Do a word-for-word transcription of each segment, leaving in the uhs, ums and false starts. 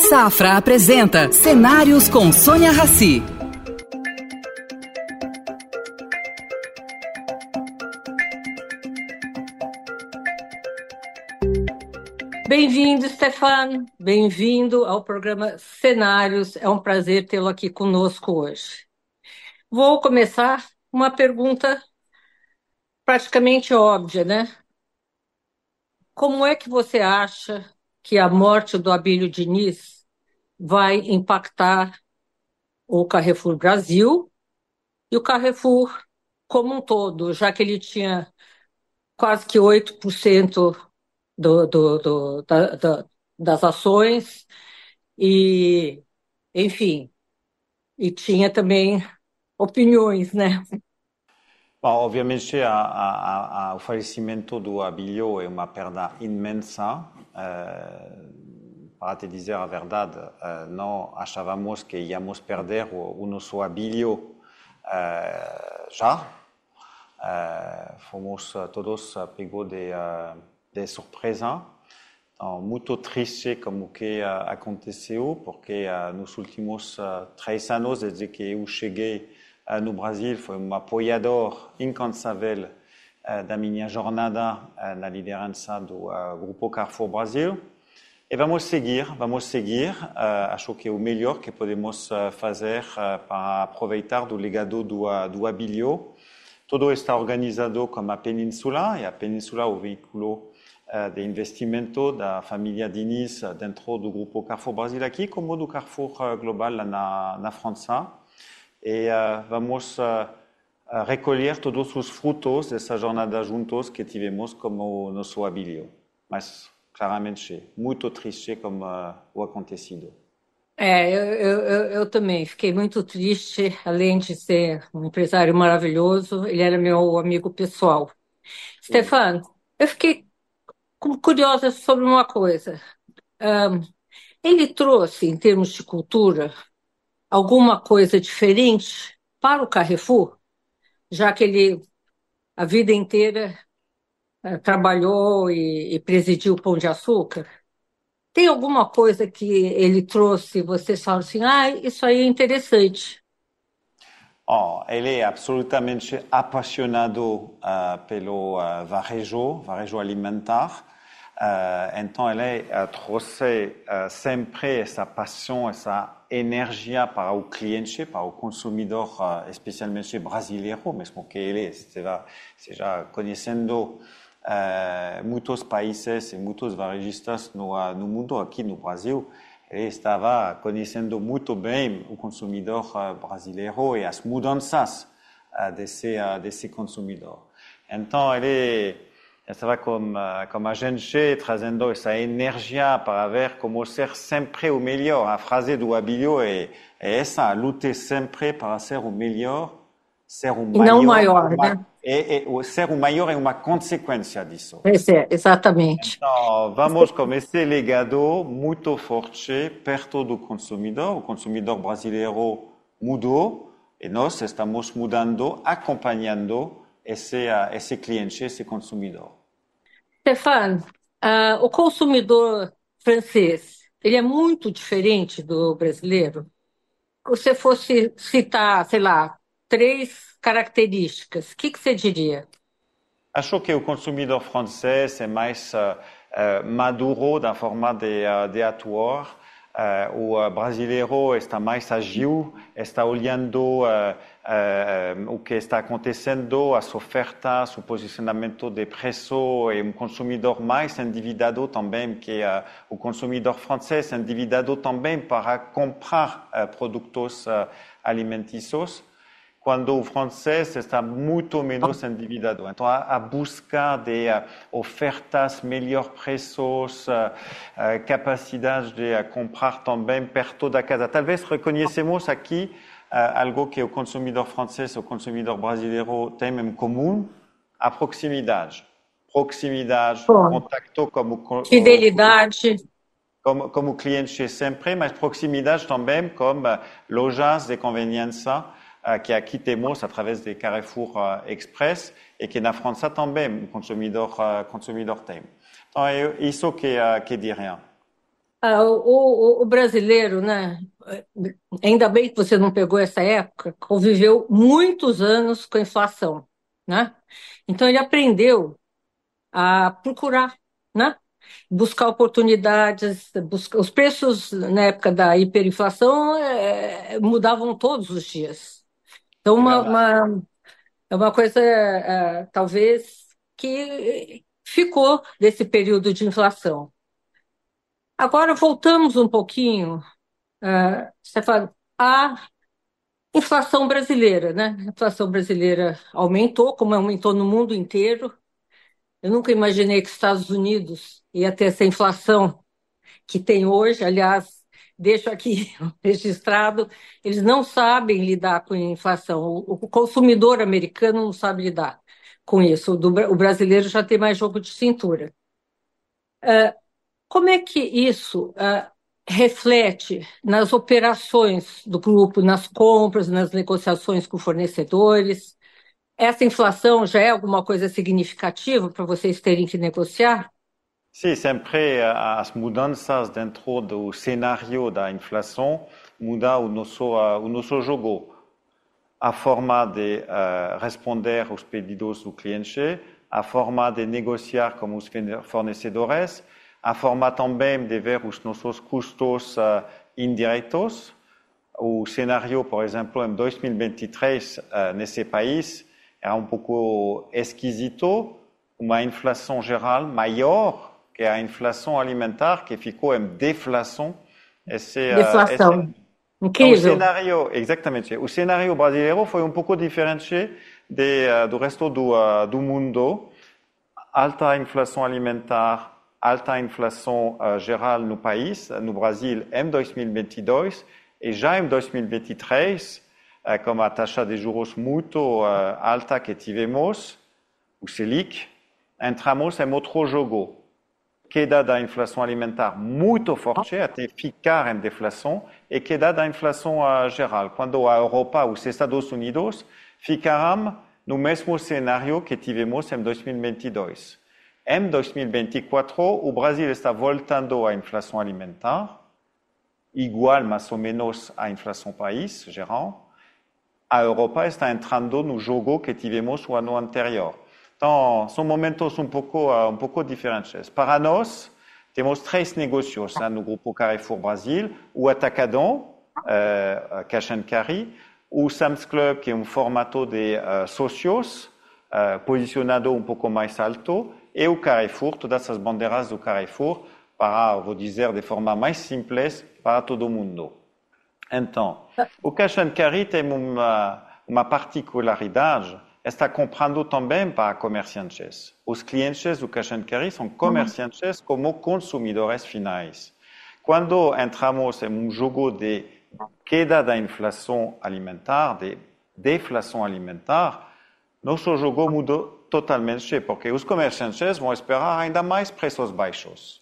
Safra apresenta Cenários com Sônia Rassi. Bem-vindo, Stefan. Bem-vindo ao programa Cenários. É um prazer tê-lo aqui conosco hoje. Vou começar com uma pergunta praticamente óbvia, né? Como é que você acha que a morte do Abílio Diniz vai impactar o Carrefour Brasil e o Carrefour como um todo, já que ele tinha quase que oito por cento do, do, do, da, da, das ações e, enfim, e tinha também opiniões, né? Bom, obviamente, a, a, a, o falecimento do Abílio é uma perda imensa. Uh, para te dizer a verdade, uh, não achávamos que íamos perder o, o nosso Abílio uh, já. Uh, fomos todos pegos de, uh, de surpresa. Então, muito triste como o que uh, aconteceu, porque uh, nos últimos uh, três anos, desde que eu cheguei uh, no Brasil, foi um apoiador incansável uh, da minha jornada uh, na liderança do uh, Grupo Carrefour Brasil. E vamos seguir, vamos seguir. Uh, acho que é o melhor que podemos uh, fazer uh, para aproveitar do legado do, uh, do Abílio. Todo está organizado como a Península, e a Península é o veículo uh, de investimento da família Diniz dentro do Grupo Carrefour Brasil aqui, como do Carrefour uh, Global lá na, na França. E uh, vamos uh, uh, recolher todos os frutos dessa jornada juntos que tivemos como nosso Abílio. Mas, claramente, muito triste como uh, o acontecido. É, eu, eu, eu, eu também fiquei muito triste, além de ser um empresário maravilhoso, ele era meu amigo pessoal. Stefan, eu fiquei curiosa sobre uma coisa. Um, ele trouxe, em termos de cultura, alguma coisa diferente para o Carrefour, já que ele a vida inteira uh, trabalhou e, e presidiu o Pão de Açúcar? Tem alguma coisa que ele trouxe, vocês falam assim, ah, isso aí é interessante. Oh, ele é absolutamente apaixonado uh, pelo uh, varejo, varejo alimentar. Uh, então, ele uh, trouxe uh, sempre essa paixão, essa energia para o cliente, para o consumidor, uh, especialmente brasileiro, mesmo que ele esteja, esteja conhecendo uh, muitos países e muitos varejistas no, uh, no mundo, aqui no Brasil. Ele estava conhecendo muito bem o consumidor uh, brasileiro e as mudanças uh, desse, uh, desse consumidor. Então, ele estava com, uh, com a gente trazendo essa energia para ver como ser sempre o melhor. A frase do Abílio é, é essa, lutar sempre para ser o melhor, ser o E maior. não o maior, uma, né? é, é, ser o maior é uma consequência disso. Esse é, exatamente. Então, vamos com esse legado muito forte perto do consumidor. O consumidor brasileiro mudou e nós estamos mudando, acompanhando esse, uh, esse cliente, esse consumidor. Stefan, uh, o consumidor francês, ele é muito diferente do brasileiro? Se você fosse citar, sei lá, três características, o que, que você diria? Acho que o consumidor francês é mais uh, uh, maduro da forma de, uh, de atuar. Uh, o brasileiro está mais ágil, está olhando uh, uh, o que está acontecendo, as ofertas, o posicionamento de preço, e um consumidor mais endividado também que uh, o consumidor francês, endividado também para comprar uh, produtos uh, alimentícios, quando o francês está muito menos endividado. Então, a, a busca de uh, ofertas, melhores preços, uh, uh, capacidade de uh, comprar também perto da casa. Talvez reconhecemos aqui uh, algo que o consumidor francês e o consumidor brasileiro têm em comum, a proximidade. Proximidade, Bom, contacto como... fidelidade. Como, como cliente sempre, mas proximidade também como uh, lojas de conveniência, que aqui temos através de Carrefour uh, Express e que na França também o consumidor, uh, consumidor tem. Então, é isso que, uh, que diria. Ah, o, o- o brasileiro, né? Ainda bem que você não pegou essa época, conviveu muitos anos com a inflação, né? Então ele aprendeu a procurar, né? Buscar oportunidades, buscar... os preços na época da hiperinflação eh, mudavam todos os dias. Então, É uma, verdade. uma- é uma coisa, eh, talvez, que ficou desse período de inflação. Agora, voltamos um pouquinho, eh, Stefano, à inflação brasileira, né? A inflação brasileira aumentou, como aumentou no mundo inteiro. Eu nunca imaginei que os Estados Unidos ia ter essa inflação que tem hoje. Aliás, deixo aqui registrado, eles não sabem lidar com a inflação. O, o consumidor americano não sabe lidar com isso. O, do, o brasileiro já tem mais jogo de cintura. Como é que isso ah, reflete nas operações do grupo, nas compras, nas negociações com fornecedores? Essa inflação já é alguma coisa significativa para vocês terem que negociar? Sim, sempre as mudanças dentro do cenário da inflação muda o nosso, o nosso jogo. A forma de uh, responder aos pedidos do cliente, a forma de negociar com os fornecedores, a forma também de ver os nossos custos uh, indiretos. O cenário, por exemplo, em dois mil e vinte e três, uh, nesse país, era um pouco esquisito, uma inflação geral maior que a inflação alimentar, que ficou em deflação. Esse, uh, esse Deflação. Então, o Incrível. cenário, exatamente, o cenário brasileiro foi um pouco diferente de, uh, do resto do, uh, do mundo. Alta inflação alimentar, alta inflação uh, geral no país, no Brasil, em dois mil e vinte e dois, e já em dois mil e vinte e três, uh, com a taxa de juros muito uh, alta que tivemos, o Selic, entramos em outro jogo. Queda da inflação alimentar muito forte, até ficar em deflação, e queda da inflação uh, geral. Quando a Europa, os Estados Unidos, ficaram no mesmo cenário que tivemos em dois mil e vinte e dois. Em dois mil e vinte e quatro, o Brasil está voltando à inflação alimentar, igual mais ou menos à inflação país geral. A Europa está entrando no jogo que tivemos o ano anterior. Então, são momentos um pouco, uh, um pouco diferentes. Para nós, temos três negócios hein, no Grupo Carrefour Brasil: o Atacadão, uh, Cash and Carry, o Sam's Club, que é um formato de uh, sócios, uh, posicionado um pouco mais alto, e o Carrefour, todas as bandeiras do Carrefour, para, vou dizer de forma mais simples, para todo mundo. Então, o Cash and Carry tem uma, uma particularidade, está comprando também para comerciantes. Os clientes do Cash and Carry são comerciantes como consumidores finais. Quando entramos em um jogo de queda da inflação alimentar, de deflação alimentar, nosso jogo mudou totalmente, porque os comerciantes vão esperar ainda mais preços baixos.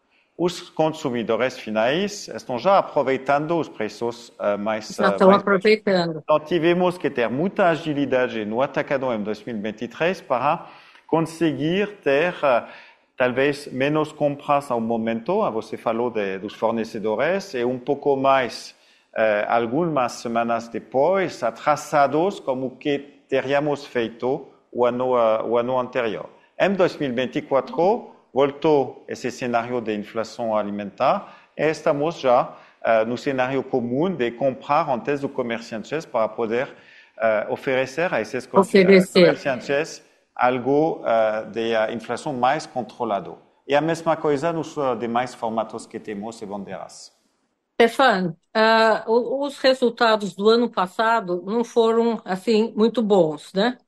Os consumidores finais estão já aproveitando os preços uh, mais Já estão mais aproveitando. Então, tivemos que ter muita agilidade no Atacadão em dois mil e vinte e três para conseguir ter uh, talvez menos compras ao momento. Você falou de, dos fornecedores e um pouco mais, uh, algumas semanas depois, atrasados como o que teríamos feito o ano, uh, o ano anterior. Em dois mil e vinte e quatro, voltou esse cenário de inflação alimentar e estamos já uh, no cenário comum de comprar antes dos comerciantes para poder uh, oferecer a esses Oferecer. comerciantes algo uh, de uh, inflação mais controlado. E a mesma coisa nos uh, demais formatos que temos e bandeiras. Stefan, uh, os resultados do ano passado não foram assim muito bons, né?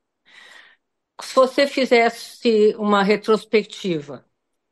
Se você fizesse uma retrospectiva,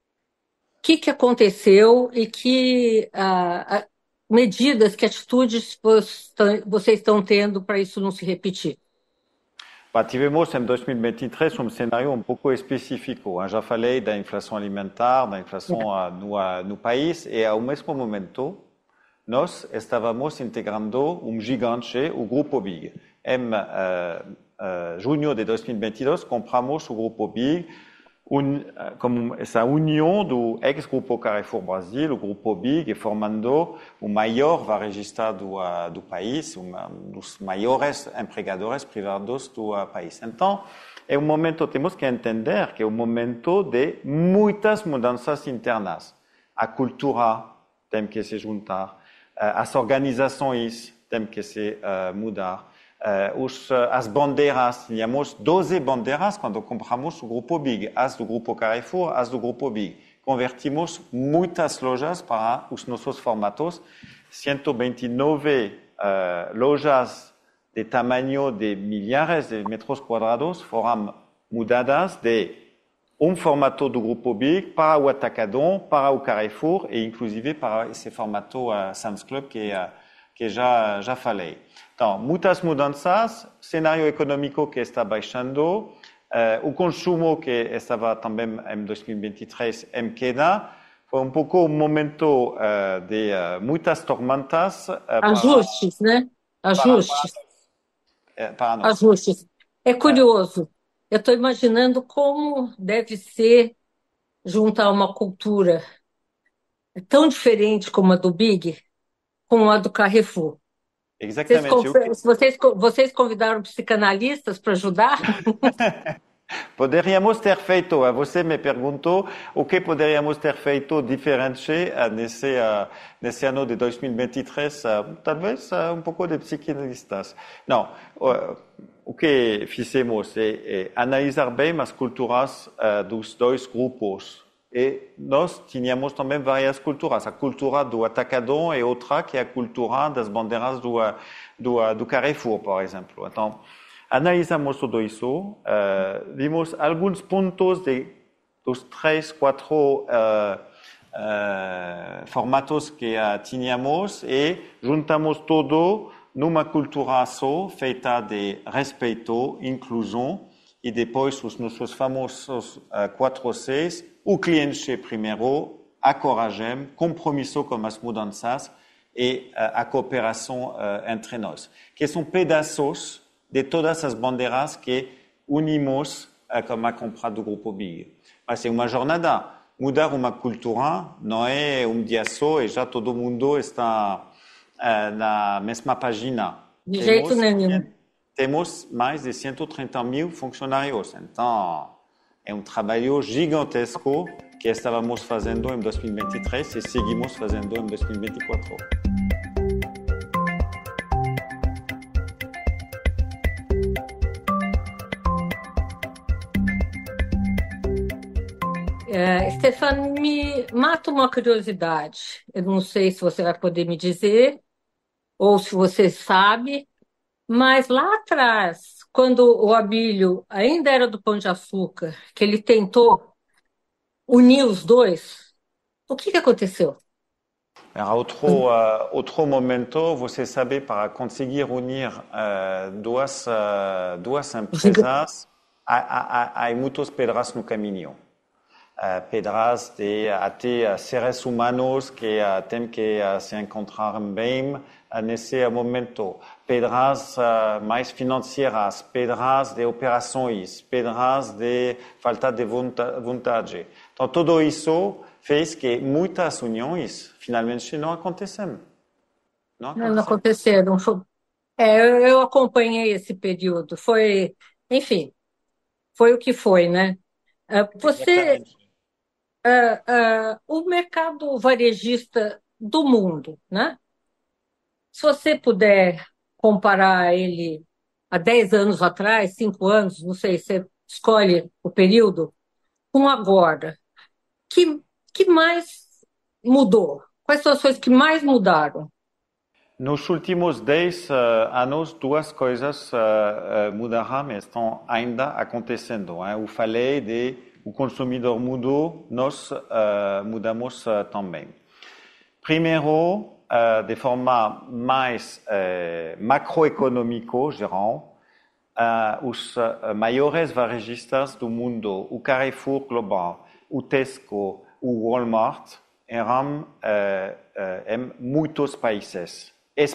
o que, que aconteceu e que uh, medidas, que atitudes vocês estão tendo para isso não se repetir? Bah, tivemos em dois mil e vinte e três um cenário um pouco específico. Eu já falei da inflação alimentar, da inflação uh, no, uh, no país, e ao mesmo momento, nós estávamos integrando um gigante, o Grupo Big. Em uh, uh, junho de dois mil e vinte e dois, compramos o Grupo Big, un, como essa união do ex-grupo Carrefour Brasil, o grupo Big, formando o maior varejista do, uh, do país, um dos maiores empregadores privados do uh, país. Então, é um momento, temos que entender que é um momento de muitas mudanças internas. A cultura tem que se juntar, uh, as organizações têm que se uh, mudar. Uh, os, uh, as bandeiras, tínhamos doze bandeiras quando compramos o Grupo Big, as do Grupo Carrefour, as do Grupo Big. Convertimos muitas lojas para os nossos formatos, cento e vinte e nove uh, lojas de tamanho de milhares de metros quadrados foram mudadas de um formato do Grupo Big para o Atacadão, para o Carrefour e inclusive para esse formato uh, Sam's Club que, uh, que já, já falei. Então, muitas mudanças, cenário econômico que está baixando, uh, o consumo que estava também em dois mil e vinte e três em queda, foi um pouco um momento uh, de uh, muitas tormentas. Uh, Ajustes, para, né? Ajustes. Para, para, para nós. Ajustes. É curioso. Eu estou imaginando como deve ser juntar uma cultura tão diferente como a do Big com a do Carrefour. Exatamente. Vocês, vocês, vocês convidaram psicanalistas para ajudar? Poderíamos ter feito, você me perguntou o que poderíamos ter feito diferente nesse, nesse ano de dois mil e vinte e três, talvez um pouco de psicanalistas. Não, o que fizemos é, é analisar bem as culturas dos dois grupos. E nós tínhamos também várias culturas. A cultura do Atacadão é outra que é a cultura das bandeiras do, do, do Carrefour, por exemplo. Então, analisamos tudo isso, uh, vimos alguns pontos de, dos três, quatro uh, uh, formatos que uh, tínhamos e juntamos tudo numa cultura só, feita de respeito, inclusão, e depois os nossos famosos uh, quatro Cs, o cliente primeiro, a coragem, compromisso com as mudanças e uh, a cooperação uh, entre nós, que são pedaços de todas as bandeiras que unimos uh, com a compra do Grupo Big. Mas é uma jornada. Mudar uma cultura não é um dia só e já todo mundo está uh, na mesma página. De jeito nenhum. Temos mais de cento e trinta mil funcionários. Então, é um trabalho gigantesco que estávamos fazendo em dois mil e vinte e três e seguimos fazendo em dois mil e vinte e quatro. É, Stefan, me mata uma curiosidade. Eu não sei se você vai poder me dizer ou se você sabe, mas lá atrás, quando o Abílio ainda era do Pão de Açúcar, que ele tentou unir os dois, o que, que aconteceu? Era outro, uh, outro momento, você sabe, para conseguir unir uh, duas, uh, duas empresas, há, há, há muitas pedras no caminho. Uh, pedras de até seres humanos que uh, têm que uh, se encontrar bem uh, nesse momento. Pedras uh, mais financeiras, pedras de operações, pedras de falta de vontade. Então, tudo isso fez que muitas uniões finalmente não aconteceram. Não aconteceram. Não aconteceram. É, eu, eu acompanhei esse período. Foi, enfim, foi o que foi, né? Uh, você... Uh, uh, o mercado varejista do mundo, né? Se você puder comparar ele há dez anos atrás, cinco anos, não sei, você escolhe o período, com agora, que, que mais mudou? Quais são as coisas que mais mudaram? Nos últimos dez uh, anos, duas coisas uh, uh, mudaram, mas estão ainda acontecendo. Hein? Eu falei de o consumidor mudou, nós uh, mudamos uh, também. Primeiro, uh, de forma mais uh, macroeconômica, geral, uh, os uh, maiores varejistas do mundo, o Carrefour Global, o Tesco, o Walmart, eram uh, uh, em muitos países, espalhados em muitos países, e nos últimos dez anos,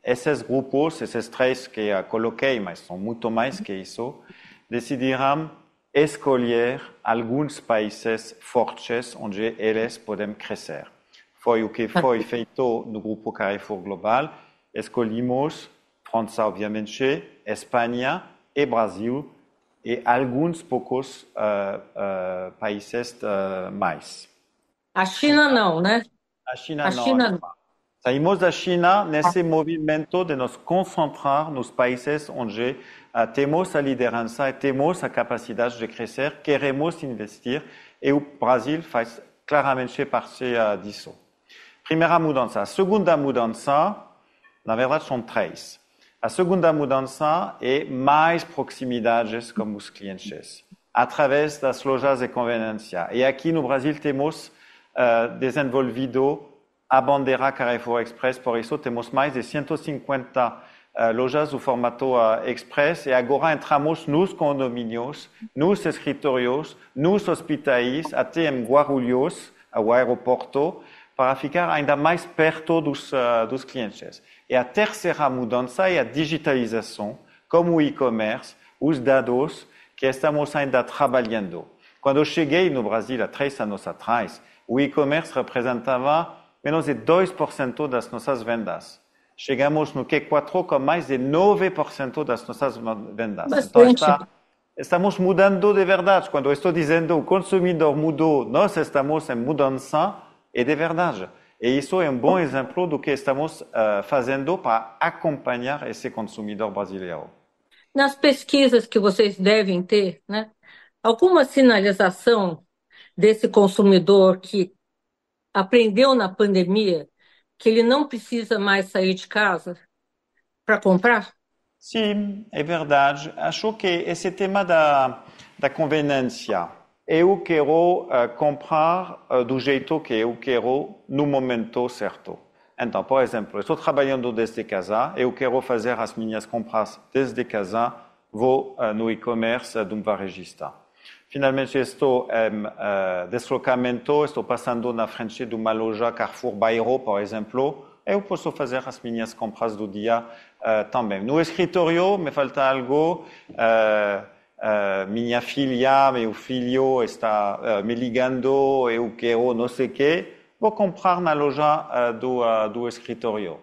esses grupos, esses três que eu coloquei, mas são muito mais que isso, decidiram escolher alguns países fortes onde eles podem crescer. Foi o que foi feito no grupo Carrefour Global. Escolhemos França, obviamente, Espanha e Brasil, e alguns poucos uh, uh, países uh, mais. A China não, né? A China a não. China não. Saímos da China nesse movimento de nos concentrar nos países onde uh, temos a liderança e temos a capacidade de crescer, queremos investir, e o Brasil faz claramente parte uh, disso. Primeira mudança. A segunda mudança, na verdade, são três. A segunda mudança é mais proximidades com os clientes, através das lojas de conveniência. E aqui no Brasil temos uh, desenvolvido a bandeira Carrefour Express, por isso temos mais de cento e cinquenta uh, lojas do formato uh, Express, e agora entramos nos condomínios, nos escritórios, nos hospitais, até em Guarulhos, ao aeroporto, para ficar ainda mais perto dos, uh, dos clientes. E a terceira mudança é a digitalização, como o e-commerce, os dados que estamos ainda trabalhando. Quando eu cheguei no Brasil há três anos atrás, o e-commerce representava menos de dois por cento das nossas vendas. Chegamos no Q quatro com mais de nove por cento das nossas vendas. Bastante. Então, está, estamos mudando de verdade. Quando eu estou dizendo o consumidor mudou, nós estamos em mudança, é de verdade. E isso é um bom exemplo do que estamos uh, fazendo para acompanhar esse consumidor brasileiro. Nas pesquisas que vocês devem ter, né, alguma sinalização desse consumidor que aprendeu na pandemia que ele não precisa mais sair de casa para comprar? Sim, é verdade. Acho que esse tema da, da conveniência, eu quero uh, comprar uh, do jeito que eu quero no momento certo. Então, por exemplo, estou trabalhando desde casa, eu quero fazer as minhas compras desde casa, vou uh, no e-commerce de um varejista. Finalmente, estou em uh, deslocamento, estou passando na frente de uma loja Carrefour Bairro, por exemplo, eu posso fazer as minhas compras do dia uh, também. No escritório, me falta algo... Uh, Uh, minha filha, meu filho está uh, me ligando, eu quero não sei o quê, vou comprar na loja uh, do, uh, do escritório.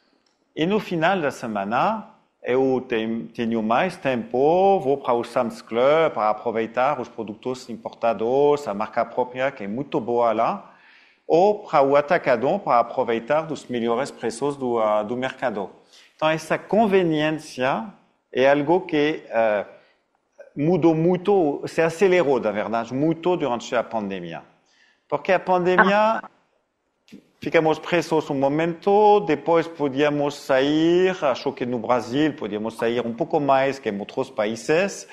E no final da semana, eu tenho, tenho mais tempo, vou para o Sam's Club para aproveitar os produtos importados, a marca própria que é muito boa lá, ou para o Atacadão para aproveitar dos melhores preços do, uh, do mercado. Então, essa conveniência é algo que... Uh, mudou muito, se acelerou, na verdade, muito durante a pandemia. Porque a pandemia, ficamos presos um momento, depois podíamos sair, acho que no Brasil podíamos sair um pouco mais que em outros países.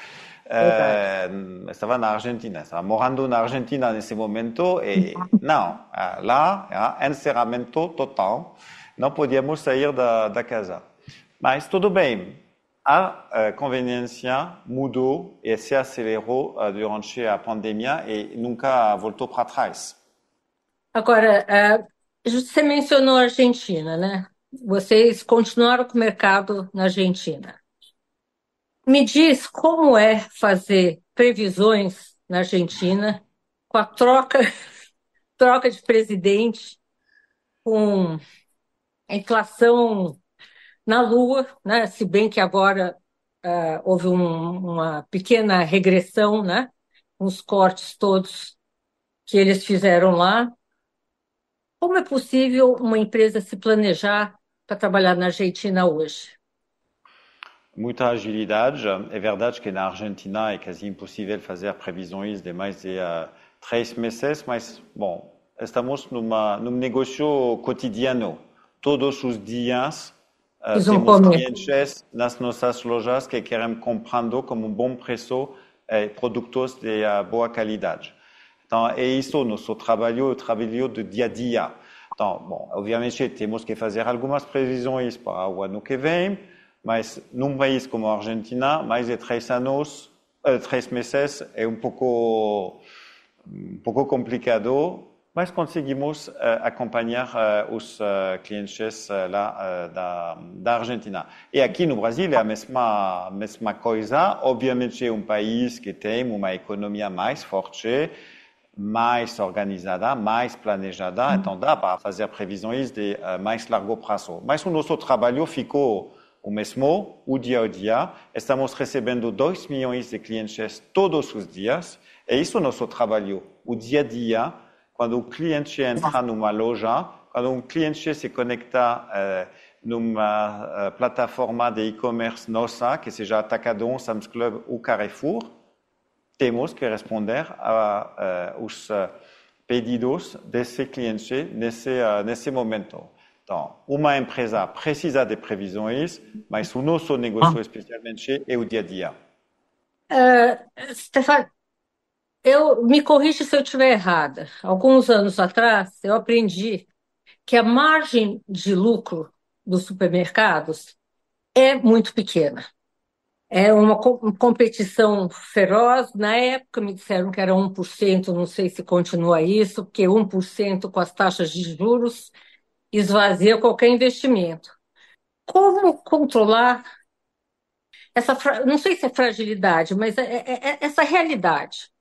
Uh, estava na Argentina, estava morando na Argentina nesse momento, e não, lá, encerramento total, não podíamos sair da, da casa. Mas tudo bem. A uh, conveniência mudou e se acelerou uh, durante a pandemia e nunca voltou para trás. Agora, uh, você mencionou a Argentina, né? Vocês continuaram com o mercado na Argentina. Me diz como é fazer previsões na Argentina com a troca, troca de presidente, com a inflação na lua, né? Se bem que agora uh, houve um, uma pequena regressão, né? Os cortes todos que eles fizeram lá. Como é possível uma empresa se planejar para trabalhar na Argentina hoje? Muita agilidade. É verdade que na Argentina é quase impossível fazer previsões de mais de uh, três meses, mas, bom, estamos numa, num negócio cotidiano. Todos os dias Uh, temos clientes nas nossas lojas que querem comprando como um bom preço eh, produtos de uh, boa qualidade. Então, é isso nosso trabalho, o trabalho do dia a dia. Então, bom, obviamente temos que fazer algumas previsões para o ano que vem, mas num país como a Argentina, mais de três anos, uh, três meses é um pouco, um pouco complicado. Mas conseguimos uh, acompanhar uh, os uh, clientes uh, lá uh, da, da Argentina. E aqui no Brasil é a mesma, mesma coisa. Obviamente é um país que tem uma economia mais forte, mais organizada, mais planejada, uhum. Então dá para fazer previsões de uh, mais largo prazo. Mas o nosso trabalho ficou o mesmo, o dia a dia. Estamos recebendo dois milhões de clientes todos os dias. E isso é o nosso trabalho, o dia a dia. Quando o cliente entra numa loja, quando um cliente se conecta uh, numa uh, plataforma de e-commerce nossa, que seja Atacadão, Sam's Club ou Carrefour, temos que responder aos uh, uh, pedidos desse cliente nesse, uh, nesse momento. Então, uma empresa precisa de previsões, mas o nosso negócio especialmente é o dia a dia. Uh, Stefano, eu me corrija se eu estiver errada. Alguns anos atrás, eu aprendi que a margem de lucro dos supermercados é muito pequena. É uma competição feroz. Na época me disseram que era um por cento, não sei se continua isso, porque um por cento com as taxas de juros esvazia qualquer investimento. Como controlar essa, não sei se é fragilidade, mas é, é, é essa realidade?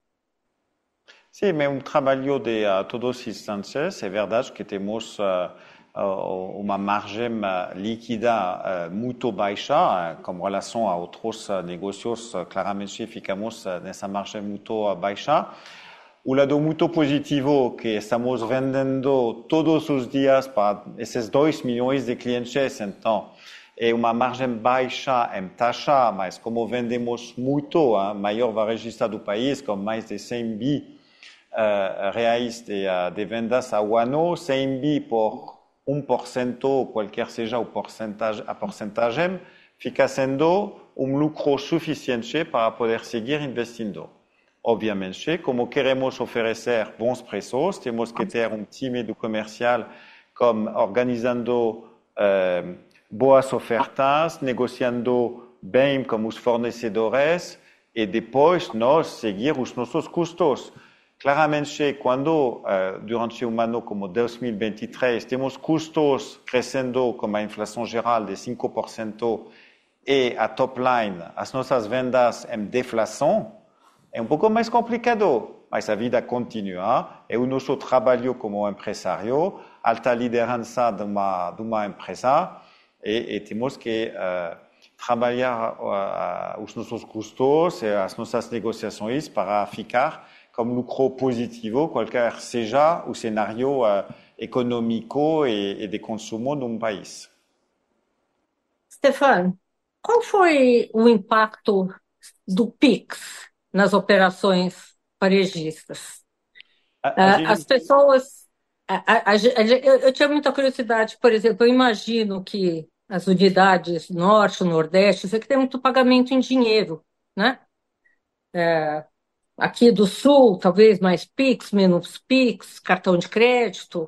Sim, mas um trabalho de uh, todos os instantes. É verdade que temos uh, uh, uma margem uh, líquida uh, muito baixa, uh, com relação a outros uh, negócios. Uh, claramente ficamos uh, nessa margem muito uh, baixa. O lado muito positivo que estamos vendendo todos os dias para esses dois milhões de clientes, então é uma margem baixa em taxa, mas como vendemos muito, uh, maior varejista do país, com mais de cem bi Uh, reais de, uh, de vendas ao ano, cem bi por um por cento, qualquer seja o porcentagem, a porcentagem, fica sendo um lucro suficiente para poder seguir investindo. Obviamente, como queremos oferecer bons preços, temos que ter um time do comercial como organizando uh, boas ofertas, negociando bem com os fornecedores e depois nós seguir os nossos custos. Claramente, quando uh, durante um ano como dois mil e vinte e três temos custos crescendo com a inflação geral de cinco por cento e a top line, as nossas vendas em deflação, é um pouco mais complicado, mas a vida continua. É o nosso trabalho como empresário, alta liderança de uma, de uma empresa e, e temos que uh, trabalhar uh, os nossos custos e as nossas negociações para ficar como lucro positivo, qualquer seja o cenário uh, econômico e, e de consumo de um país. Stefano, qual foi o impacto do Pix nas operações varejistas? A, a gente... As pessoas... A, a, a, eu, eu tinha muita curiosidade, por exemplo, eu imagino que as unidades norte, nordeste, isso aqui tem muito pagamento em dinheiro, né? É, aqui do sul, talvez mais Pix, menos Pix, cartão de crédito.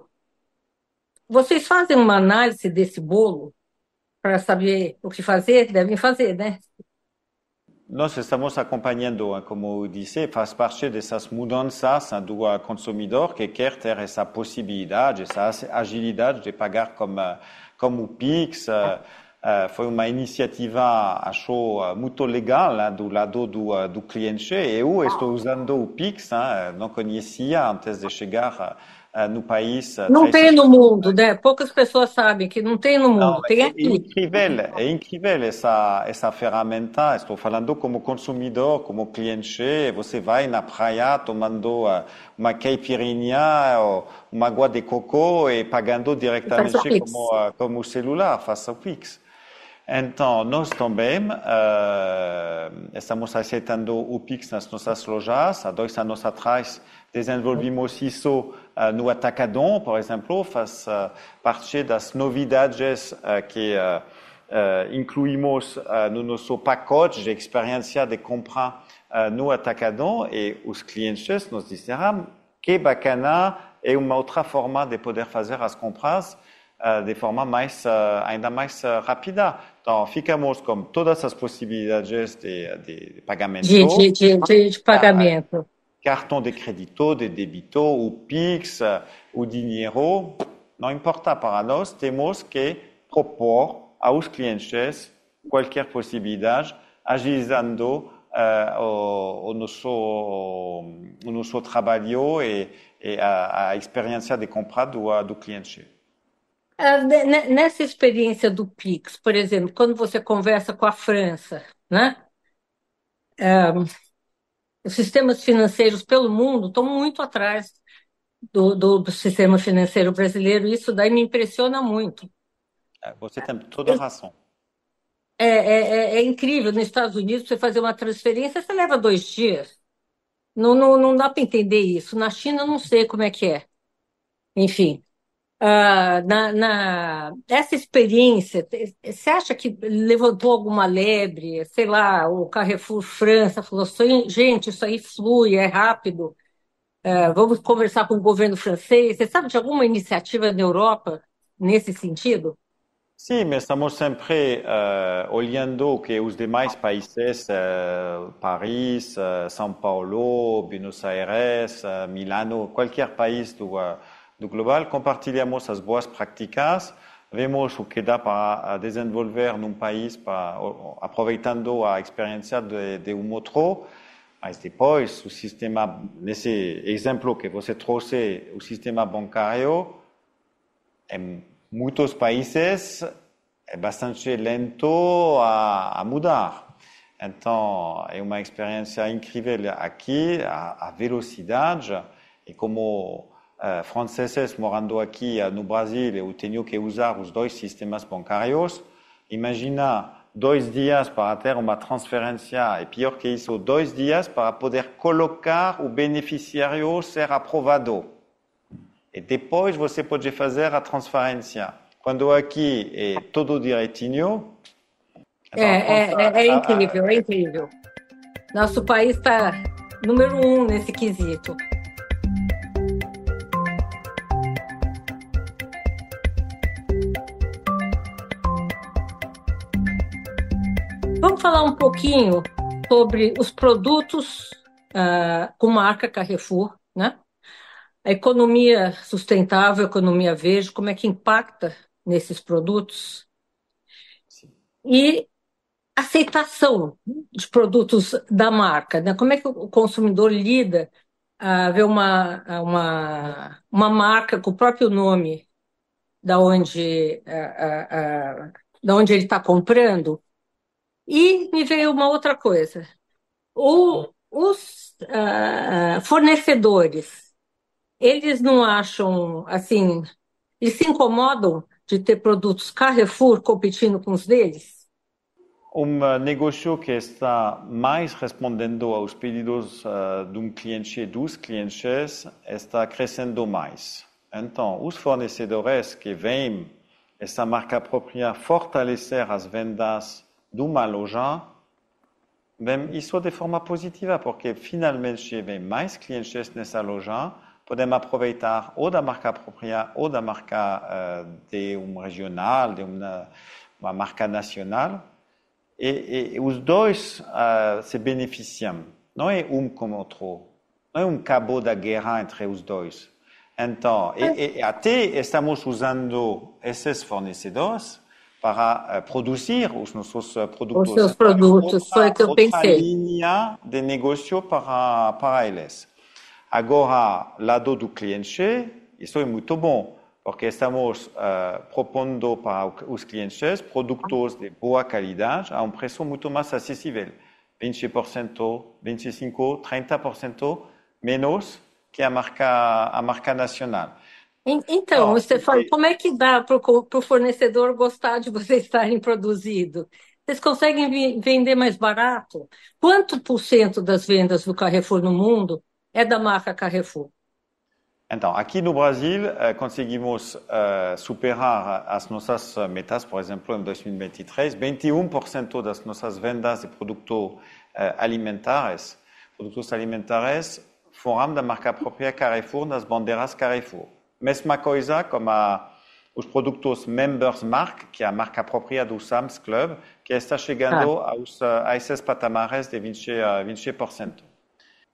Vocês fazem uma análise desse bolo para saber o que fazer? Devem fazer, né? Nós estamos acompanhando, como eu disse, faz parte dessas mudanças do consumidor que quer ter essa possibilidade, essa agilidade de pagar como, como o Pix. Uh, foi uma iniciativa, acho, muito legal né, do lado do, uh, do cliente. Eu estou usando o Pix, hein, não conhecia antes de chegar uh, no país. Uh, não tem no mundo, né? Poucas pessoas sabem que não tem no mundo, não, tem é, aqui. É incrível, é incrível essa, essa ferramenta. Estou falando como consumidor, como cliente. Você vai na praia tomando uh, uma caipirinha ou uma água de coco e pagando diretamente como, uh, como o celular, faça o Pix. Então, nós também uh, estamos aceitando o Pix nas nossas lojas. Há dois anos atrás, desenvolvimos isso uh, no Atacadão, por exemplo, faz uh, parte das novidades uh, que uh, uh, incluímos uh, no nosso pacote de experiência de compra uh, no Atacadão e os clientes nos disseram que bacana, é uma outra forma de poder fazer as compras uh, de forma mais, uh, ainda mais uh, rápida. Então, ficamos com todas as possibilidades de, de, de pagamento. De, de, de, de pagamento. cartão de crédito, de débito, o Pix, o dinheiro, não importa para nós, temos que propor aos clientes qualquer possibilidade, agilizando uh, o, o, nosso, o nosso trabalho e, e a, a experiência de compra do, do cliente. Nessa experiência do Pix, por exemplo, quando você conversa com a França, né? Um, os sistemas financeiros pelo mundo estão muito atrás do, do, do sistema financeiro brasileiro. Isso daí me impressiona muito. Você tem toda a razão. É, é, é incrível. Nos Estados Unidos, você fazer uma transferência, você leva dois dias. Não, não, não dá para entender isso. Na China, eu não sei como é que é. Enfim. Uh, na, na, essa experiência, você acha que levantou alguma lebre? Sei lá, o Carrefour França falou assim, gente, isso aí flui, é rápido, uh, vamos conversar com o governo francês. Você sabe de alguma iniciativa na Europa nesse sentido? Sim, mas estamos sempre uh, olhando que os demais países, uh, Paris, uh, São Paulo, Buenos Aires, uh, Milano, qualquer país do uh, do global, compartilhamos as boas práticas, vemos o que dá para desenvolver num país, para, aproveitando a experiência de, de um outro, mas depois o sistema, nesse exemplo que você trouxe, o sistema bancário, em muitos países é bastante lento a, a mudar. Então, é uma experiência incrível aqui, a, a velocidade, e como Uh, franceses morando aqui uh, no Brasil, eu tenho que usar os dois sistemas bancários. Imagina dois dias para ter uma transferência, e pior que isso, dois dias para poder colocar o beneficiário ser aprovado. E depois você pode fazer a transferência. Quando aqui é tudo direitinho... É, é, é, é incrível, é incrível. Nosso país está número um nesse quesito. Vamos falar um pouquinho sobre os produtos uh, com marca Carrefour, né? A economia sustentável, a economia verde, como é que impacta nesses produtos? Sim. E aceitação de produtos da marca, né? Como é que o consumidor lida a ver uma, uma, uma marca com o próprio nome da onde, uh, uh, uh, da onde ele está comprando? E me veio uma outra coisa. O, os uh, fornecedores, eles não acham, assim, eles se incomodam de ter produtos Carrefour competindo com os deles? Um negócio que está mais respondendo aos pedidos uh, de um cliente, dos clientes, está crescendo mais. Então, os fornecedores que veem essa marca própria fortalecer as vendas de uma loja, vem isso de forma positiva, porque finalmente vem mais clientes nessa loja, podemos aproveitar ou da marca própria ou da marca uh, de um regional, de uma, uma marca nacional, e, e, e os dois uh, se beneficiam. Não é um como outro, não é um cabo da guerra entre os dois. Então, e, e até estamos usando esses fornecedores para uh, produzir os nossos uh, produtos. Os seus produtos, outra, foi o que eu outra pensei. linha de negócio para, para eles. Agora, lado do cliente, isso é muito bom, porque estamos uh, propondo para os clientes produtos de boa qualidade a um preço muito mais acessível. vinte por cento, vinte e cinco por cento, trinta por cento menos que a marca, a marca nacional. Então, Stefano, como é que dá para o fornecedor gostar de vocês estarem produzindo? Vocês conseguem vender mais barato? Quanto por cento das vendas do Carrefour no mundo é da marca Carrefour? Então, aqui no Brasil, uh, conseguimos uh, superar as nossas metas, por exemplo, em dois mil e vinte e três, vinte e um por cento das nossas vendas de produtos uh, alimentares, produtos alimentares foram da marca própria Carrefour, das bandeiras Carrefour. Mesma coisa como a, os produtos Members Mark, que é a marca própria do Sam's Club, que está chegando ah. aos, a esses patamares de vinte por cento.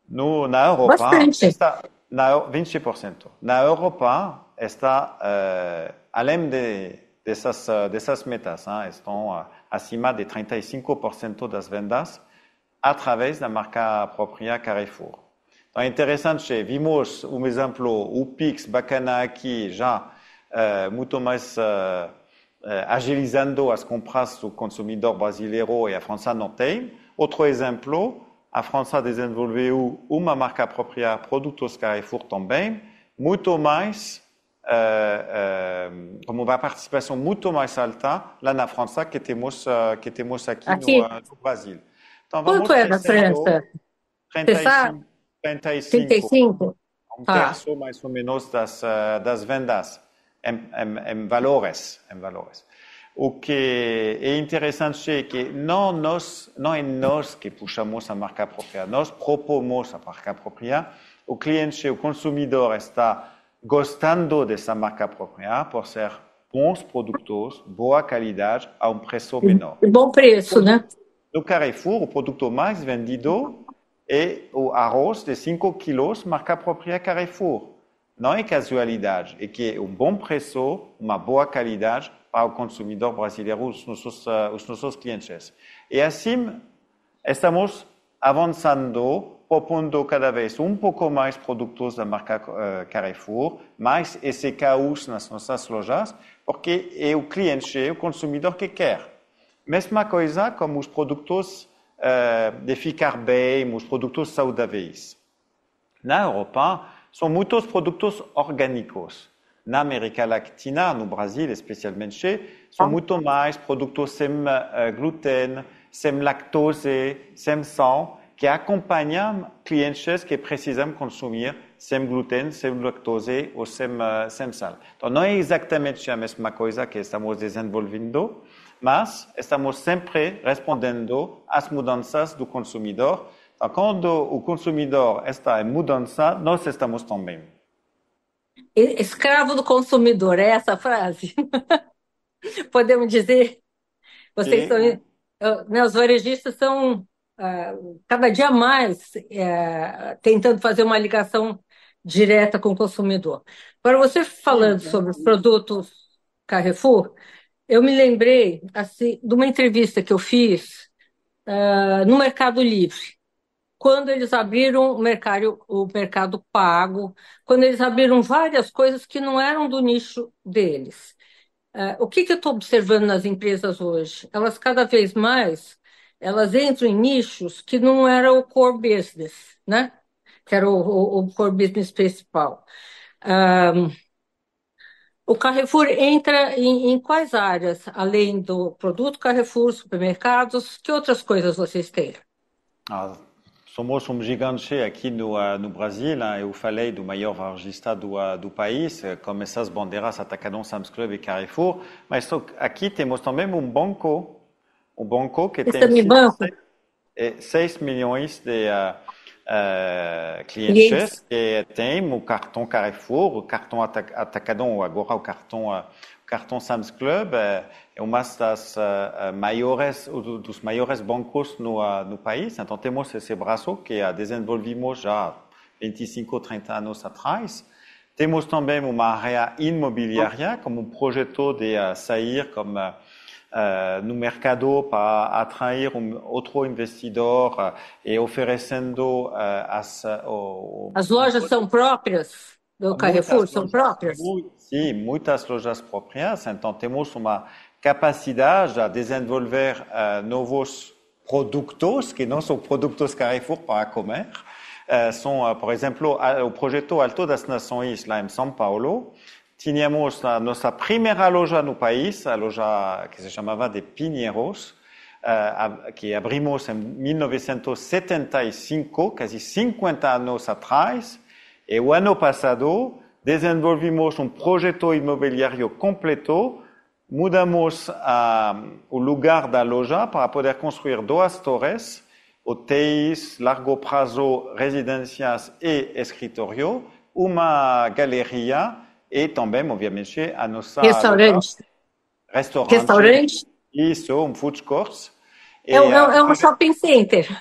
No, na Europa, Bastante. está, na, vinte por cento. Na Europa, está, uh, além de, dessas, dessas metas, hein, estão uh, acima de trinta e cinco por cento das vendas através da marca própria Carrefour. Então, é interessante, vimos um exemplo, o Pix, bacana aqui, já uh, muito mais uh, uh, agilizando as compras do consumidor brasileiro e a França não tem. Outro exemplo, a França desenvolveu uma marca própria, produtos Carrefour também, muito mais, uh, uh, com uma participação muito mais alta lá na França que temos, uh, que temos aqui, aqui. No, uh, no Brasil. Então, quanto é na França? trinta e cinco. trinta e cinco? Um terço, ah. mais ou menos, das, das vendas em, em, em, valores, em valores. O que é interessante é que não, nós, não é nós que puxamos a marca própria, nós propomos a marca própria, o cliente, o consumidor está gostando dessa marca própria por ser bons produtos, boa qualidade, a um preço menor. Bom preço, né? No Carrefour, o produto mais vendido é o arroz de cinco quilos, marca própria Carrefour. Não é casualidade, é que é um bom preço, uma boa qualidade para o consumidor brasileiro, os nossos, uh, os nossos clientes. E assim, estamos avançando, propondo cada vez um pouco mais produtos da marca uh, Carrefour, mais S K Us nas nossas lojas, porque é o cliente, o consumidor que quer. Mesma coisa como os produtos uh, de ficar bem, os produtos saudáveis. Na Europa, são muitos produtos orgânicos. Na América Latina, no Brasil especialmente, são muito mais produtos sem uh, glúten, sem lactose, sem sal, que acompanham clientes que precisam consumir sem glúten, sem lactose ou sem, uh, sem sal. Então, não é exatamente a mesma coisa que estamos desenvolvendo, mas estamos sempre respondendo às mudanças do consumidor. Então, quando o consumidor está em mudança, nós estamos também. Escravo do consumidor, é essa a frase? Podemos dizer? Vocês são, né, os varejistas estão uh, cada dia mais uh, tentando fazer uma ligação direta com o consumidor. Agora, você falando sobre os produtos Carrefour, eu me lembrei assim, de uma entrevista que eu fiz uh, no Mercado Livre, quando eles abriram o mercado, o mercado pago, quando eles abriram várias coisas que não eram do nicho deles. Uh, o que, que eu estou observando nas empresas hoje? Elas cada vez mais elas entram em nichos que não era o core business, né? Que era o, o, o core business principal. Um, o Carrefour entra em, em quais áreas? Além do produto Carrefour, supermercados, que outras coisas vocês têm? Ah, somos um gigante aqui no, uh, no Brasil. Hein? Eu falei do maior varejista do, uh, do país, com essas bandeiras Atacadão, Sam's Club e Carrefour. Mas aqui temos também um banco, um banco que Esse tem banco? seis milhões de uh, uh, clientes que tem o cartão Carrefour, o cartão Atacadão, agora o cartão, uh, o cartão Sam's Club. Uh, é uma das uh, maiores, dos maiores bancos no, uh, no país. Então, temos esse braço que uh, desenvolvimos já vinte e cinco, trinta anos atrás. Temos também uma área imobiliária, como um projeto de uh, sair como, uh, uh, no mercado para atrair um outro investidor uh, e oferecendo uh, as... Uh, as lojas são próprias do Carrefour? São próprias? Sim, muitas lojas próprias. Então, temos uma capacidade de desenvolver uh, novos produtos, que não são produtos Carrefour para comer. Uh, são, uh, por exemplo, uh, o projeto Alto das Nações, lá em São Paulo. Tínhamos a nossa primeira loja no país, a loja que se chamava de Pinheiros, uh, que abrimos em mil novecentos e setenta e cinco, quase cinquenta anos atrás. E o ano passado, desenvolvimos um projeto imobiliário completo. Mudamos uh, o lugar da loja para poder construir duas torres, hotéis, largo prazo, residências e escritório, uma galeria e também, obviamente, a nossa restaurante. Loja, restaurante. Restaurante? Isso, um food court. É, é, é um shopping center.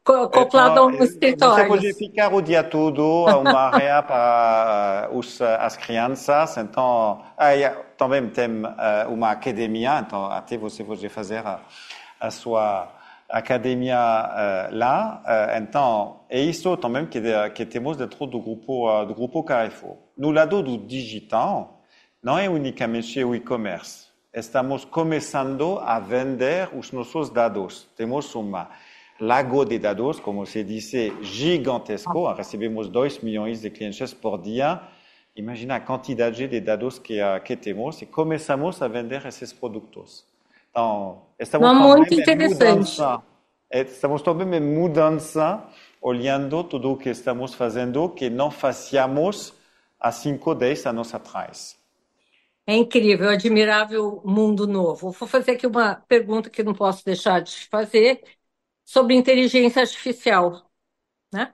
acoplado a um escritório. Você pode ficar o dia todo a uma área para os, as crianças, então aí, também tem uh, uma academia, então até você pode fazer a, a sua academia uh, lá, uh, então é isso também que, que temos dentro do grupo, uh, do grupo Carrefour. No lado do digital, não é unicamente o e-commerce. Estamos começando a vender os nossos dados. Temos uma lago de dados, como se disse, gigantesco. Recebemos dois milhões de clientes por dia. Imagina a quantidade de dados que, que temos e começamos a vender esses produtos. Então, estamos Não, muito também interessante. em mudança. Estamos também em mudança, olhando tudo o que estamos fazendo, que não fazíamos há cinco, dez anos atrás. É incrível, admirável mundo novo. Vou fazer aqui uma pergunta que não posso deixar de fazer sobre inteligência artificial, né?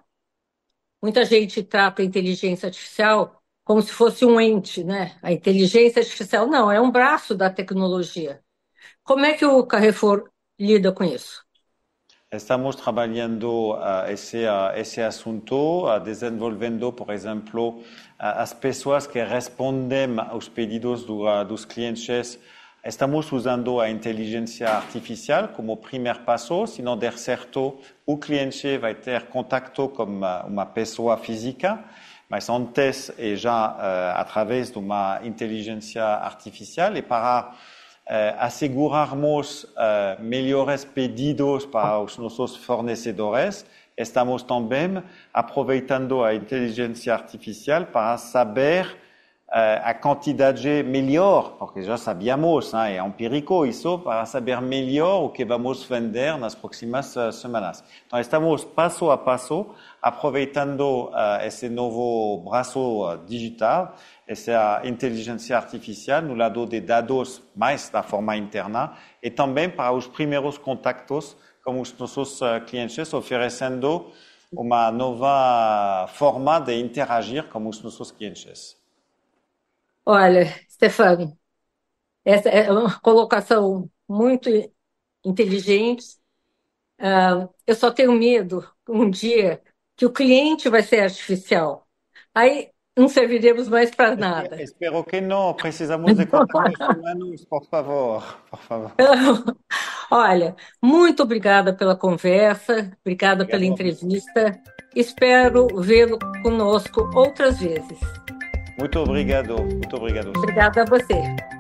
Muita gente trata a inteligência artificial como se fosse um ente, né? A inteligência artificial não, é um braço da tecnologia. Como é que o Carrefour lida com isso? Estamos trabalhando uh, esse, uh, esse assunto, uh, desenvolvendo, por exemplo, uh, as pessoas que respondem aos pedidos do, uh, dos clientes. Estamos usando a inteligência artificial como primeiro passo. Se não der certo, o cliente vai ter contato com uma, uma pessoa física, mas antes é já uh, através de uma inteligência artificial e para Uh, assegurarmos uh, melhores pedidos para os nossos fornecedores, estamos também aproveitando a inteligência artificial para saber uh, a quantidade melhor, porque já sabíamos, né, é empírico isso, para saber melhor o que vamos vender nas próximas uh, semanas. Então, estamos passo a passo aproveitando uh, esse novo braço uh, digital, essa inteligência artificial no lado de dados mais da forma interna e também para os primeiros contactos com os nossos clientes, oferecendo uma nova forma de interagir com os nossos clientes. Olha, Stefano, essa é uma colocação muito inteligente. Uh, eu só tenho medo um dia que o cliente vai ser artificial. Aí não serviremos mais para nada. Espero que não. Precisamos de contactos humanos, por favor. Por favor. Olha, muito obrigada pela conversa, obrigada Obrigado. pela entrevista. Espero vê-lo conosco outras vezes. Muito obrigado. Muito obrigado. Obrigada a você.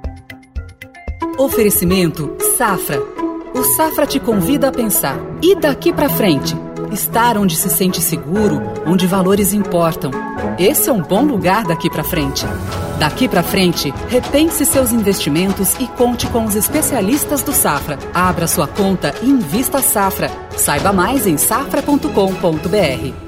Oferecimento Safra. O Safra te convida a pensar. E daqui para frente? Estar onde se sente seguro, onde valores importam. Esse é um bom lugar daqui para frente. Daqui para frente, repense seus investimentos e conte com os especialistas do Safra. Abra sua conta e invista Safra. Saiba mais em safra ponto com ponto br.